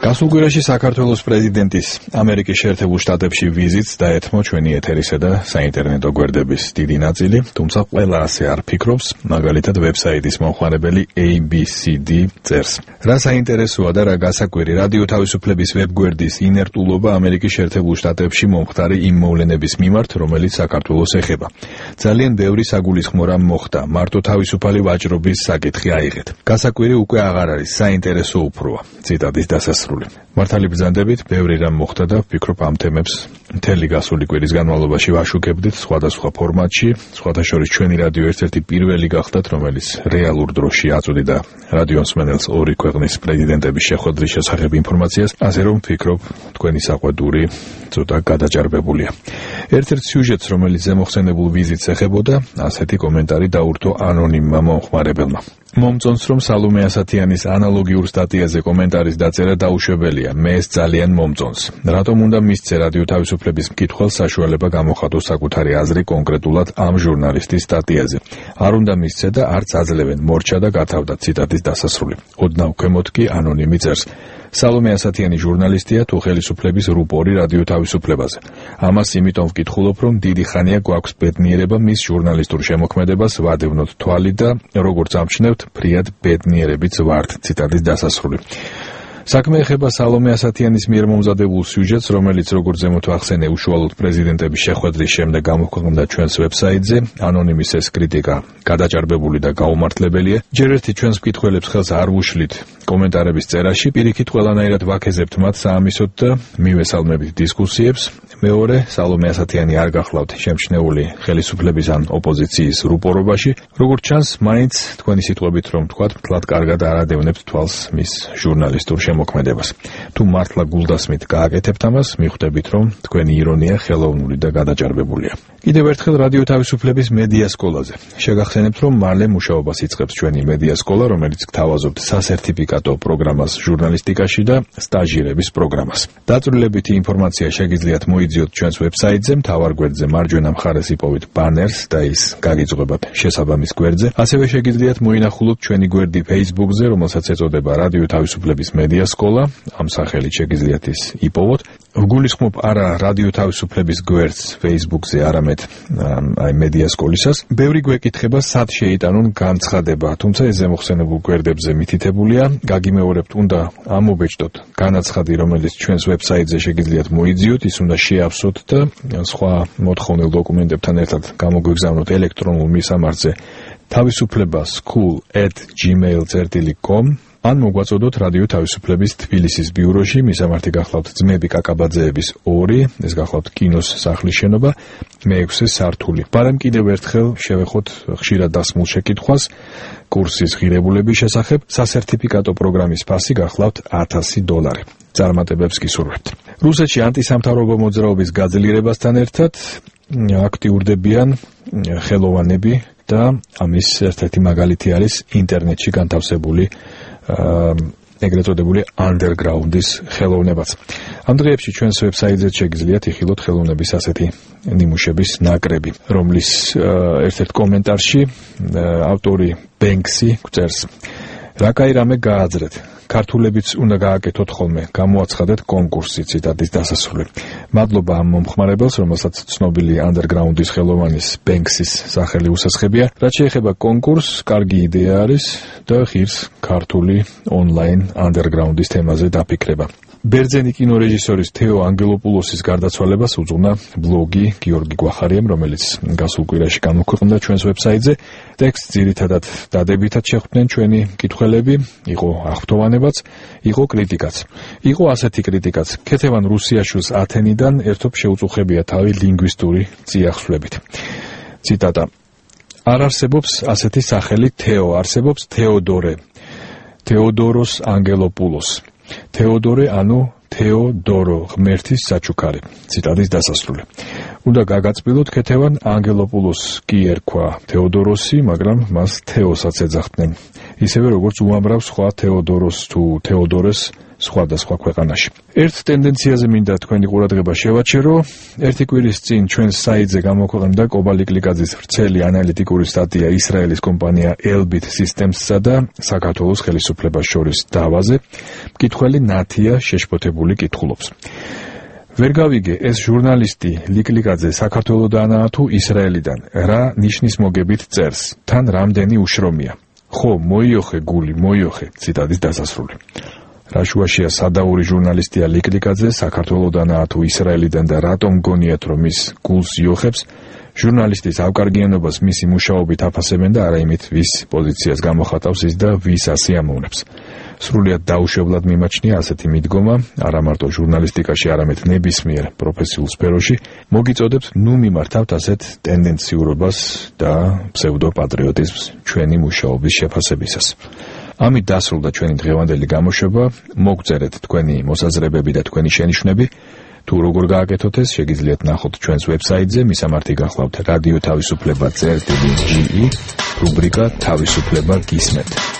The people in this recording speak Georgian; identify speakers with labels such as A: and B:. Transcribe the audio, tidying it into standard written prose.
A: გასულ კვირაში საქართველოს პრეზიდენტის ამერიკის შეერთებულ შტატებში ვიზიტს დაეთმო ჩვენი ეთერისა და საინტერნეტო გვერდების დიდი ნაწილი, თუმცა ყველა ასე არ ფიქრობს, მაგალითად ვებსაიტის მომხმარებელი ABCD წერს. რა საინტერესოა და რა გასაკვირი, რადიო თავისუფლების ვებგვერდის ინერტულობა ამერიკის შეერთებულ შტატებში მომხდარი იმ მოვლენების მიმართ, რომელიც საქართველოს ეხება. ძალიან ბევრი საგულისხმო რამ მოხდა, მარტო თავისუფალი ვაჭრობის საკითხი აიღეთ. გასაკვირი უკვე აღარ არის, საინტერესო უფროა. ციტატის დასასრული. მართალი ბრძანდებით, ბევრი რამ მოხდა და ვფიქრობ ამ თემებს მთელი გასული კვირის განმავლობაში ვაშუქებდით სხვადასხვა ფორმატში, სხვათა შორის ჩვენი რადიო ერთ-ერთი პირველი გახდათ, რომელიც რეალურ დროში აწვდიდა რადიო მსმენელს ორი ქვეყნის პრეზიდენტების შეხვედრის შესახებ ინფორმაციას, ასე რომ ვფიქრობ, თქვენი საყვედური ცოტა გადაჭარბებულია. ერთ-ერთ სიუჟეტს, რომელიც ზემოხსენებულ ვიზიტს ეხებოდა, ასეთი კომენტარი დაურთო ანონიმმა მომხმარებელმა. მომწონს, რომ სალომე ასათიანის ანალოგიურ სტატიაზე კომენტარის დაწერა დაუშვებელია. მე ეს ძალიან მომწონს. რატომ უნდა მისცე რადიო თავისუფლების მკითხველს საშუალება გამოხატოს საკუთარი აზრი კონკრეტულად ამ ჟურნალისტის სტატიაზე. არ უნდა მისცე და არც აძლევენ, მორჩა და გათავდა. ციტატის დასასრული. ოდნავ ქვემოთ კი ანონიმი წერს. სალომე ასათიანი ჟურნალისტია თუ ხელისუფლების რუპორი რადიო თავისუფლებაზე. ამას იმიტომ ვკითხულობ, რომ დიდი ხანია გვაქვს ბედნიერება მის ჟურნალისტურ შემოქმედებას ვადევნოთ თვალი და როგორც ამჩნევთ, ფრიად ბედნიერებიც ვართ. ციტატის დასასრული. საქმე ეხება სალომე ასათიანის მიერ მომზადებულ სიუჟეტს, რომელიც როგორც ზემოთ ვახსენე, უშუალოდ პრეზიდენტების შეხვედრის შემდეგ გამოქვეყნდა ჩვენს ვებსაიტზე. ანონიმის ეს კრიტიკა გადაჭარბებული და გაუმართლებელია. ჯერ ერთი ჩვენს მკითხველებს ხელს არ ვუშლით კომენტარების წერაში, პირიქით ყველანაირად ვაქეზებთ მათ საამისოდ და მივესალმებით დისკუსიებს. მეორე, სალომე ასათიანი არ გახლავთ შემჩნეული ხელისუფლების ან ოპოზიციის რუპორობაში. როგორც ჩანს, მაინც თქვენი სიტყვებით რომ თქვათ, მთლად კარგად არ ადევნებთ თვალს მის ჟურნალისტურ შემოქმედებას. თუ მართლა გულდასმით გააკეთებთ ამას, მიხვდებით, რომ თქვენი ირონია ხელოვნური და გადაჭარბებულია. კიდევ ერთხელ რადიო თავისუფლების მედია სკოლაზე. შეგახსენებთ, რომ მალე მუშაობას იწყებს ჩვენი მედია სკოლა, რომელიც გთავაზობთ სასერტიფიკატო პროგრამას ჟურნალისტიკაში და სტაჟირების პროგრამას. დაწვრილებითი ინფორმაცია შეგიძლიათ მოიძიოთ ჩვენს ვებსაიტზე, მთავარ გვერდზე მარჯვენა მხარეს იპოვეთ ბანერს და ის გაგიძღვებათ შესაბამის გვერდზე. ასევე შეგიძლიათ მოინახულოთ ჩვენი გვერდი Facebook-ზე, რომელსაც ეწოდება რადიო თავისუფლების მედია სკოლა, ამ სახელით შეგიძლიათ ის იპოვოთ. ვგულისხმობ არა რადიო თავისუფლების გვერდს Facebook-ზე, არამედ აი მედია სკოლისას. ბევრი გვეკითხება, სად შეიტანონ განცხადება, თუმცა ეს ზემოხსენებულ გვერდებზე მითითებულია. გაგიმეორებთ, უნდა ამობეჭდოთ განაცხადი, რომელიც ჩვენს ვებსაიტზე შეგიძლიათ მოიძიოთ, ის უნდა შეავსოთ და სხვა მოთხოვნილ დოკუმენტებთან ერთად გამოგვიგზავნოთ ელექტრონულ მისამართზე თავისუფლება school@gmail.com. ან მოგვაწოდოთ რადიო თავისუფლების თბილისის ბიუროში, მისამართი გახლავთ ძმები კაკაბაძეების 2, ეს გახლავთ კინოს სახლის შენობა, მე-6 სართული. ბარემ კიდევ ერთხელ შევეხოთ ხშირად დასმულ შეკითხვას კურსის ღირებულების შესახებ. სასერტიფიკატო პროგრამის ფასი გახლავთ $1000. წარმატებებს გისურვებთ. რუსეთში ანტისამთავრობო მოძრაობის გაძლიერებასთან ერთად აქტიურდებიან ხელოვანები და ამის ერთ-ერთი მაგალითი არის ინტერნეტში განთავსებული ეგრეთ წოდებული underground-ის ხელოვნებაც. ამ დღეებში ჩვენს ვებსაიტზე შეგიძლიათ იხილოთ ხელოვნების ასეთი ნიმუშების ნაკრები, რომლის ერთ-ერთ კომენტარში ავტორი ბენქსი წერს: რა კაი რამე გააძრეთ. ქართულებიც უნდა გააკეთოთ ხოლმე, გამოაცხადეთ კონკურსი. ციტატის დასასრული. მადლობა ამ მომხმარებელს, რომელსაც ცნობილი underground-ის ხელოვანის ბენქსის სახელი უსასხებია. რაც შეეხება კონკურსს, კარგი იდეა არის და ღირს ქართული online underground-ის თემაზე დაფიქრება. ბერძენი კინორეჟისორის თეო ანგელოპულოსის გარდაცვალებას უძღვნა ბლოგი გიორგი გვახარიამ, რომელიც გასულ კვირაში გამოქვეყნდა ჩვენს ვებსაიტზე. ტექსტს ძირითადად დადებითად შეხვდნენ ჩვენი მკითხველები, იყო აღფრთოვანებაც, იყო კრიტიკაც. იყო ასეთი კრიტიკაც: ქეთევან რუსიაშვილს ათენიდან ერთობ შეუწუხებია თავი ლინგვისტური წიაღსვლებით. ციტატა: არ არსებობს ასეთი სახელი თეო, არსებობს თეოდორე, თეოდოროს ანგელოპულოს. თეოდორე ანუ თეოდორო, ღმერთის საჩუქარი. ციტატის დასასრული. უნდა გაგაწბილოთ, ქეთევან ანგელოპულოს კი ერქვა თეოდოროსი, მაგრამ მას თეოსაც ეძახდნენ. ისევე როგორც უამრავ სხვა თეოდოროს თუ თეოდორეს სხვადასხვა ქვეყანაში. ერთ ტენდენციაზე მინდა თქვენი ყურადღება შევაჩერო. ერთი კვირის წინ ჩვენს საიტზე გამოქვეყნდა კობა ლიკლიკაძის ვრცელი ანალიტიკური სტატია ისრაელის კომპანია Elbit Systems-სა და საქართველოს ხელისუფლებას შორის დავაზე. მკითხველი ნათია შეშფოთებული კითხულობს. ვერ გავიგე, ეს ჟურნალისტი ლიკლიკაძე საქართველოდანაა თუ ისრაელიდან, რა ნიშნის მოგებით წერს, თან რამდენი უშრომია. ხო, მოიოხე გული, მოიოხე, ციტატის დასასრული. რა შუაშია სადაური ჟურნალისტია ლიკლიკაძე, საქართველოდანაა თუ ისრაელიდან და რატომ გონიათ, რომ ის გულს იოხებს, ჟურნალისტის ავკარგიანობას მისი მუშაობით აფასებენ და არა იმით, ვის პოზიციას გამოხატავს ის და ვის ასიამოვნებს. სრულიად დაუშვებლად მიმაჩნია ასეთი მიდგომა, არა მარტო ჟურნალისტიკაში, არამედ ნებისმიერ პროფესიულ სფეროში, მოგიწოდებთ ნუ მიმართავთ ასეთ ტენდენციურობას და ფსევდოპატრიოტიზმს ჩვენი მუშაობის შეფასებისას. ამით დასრულდა ჩვენი დღევანდელი გამოშვება, მოგწერეთ თქვენი მოსაზრებები და თქვენი შენიშვნები. თუ როგორ გააკეთოთ ეს, შეგიძლიათ ნახოთ ჩვენს ვებსაიტზე, მისამართი გახლავთ რადიო თავისუფლება.ge, რუბრიკა თავისუფლება გისმენთ.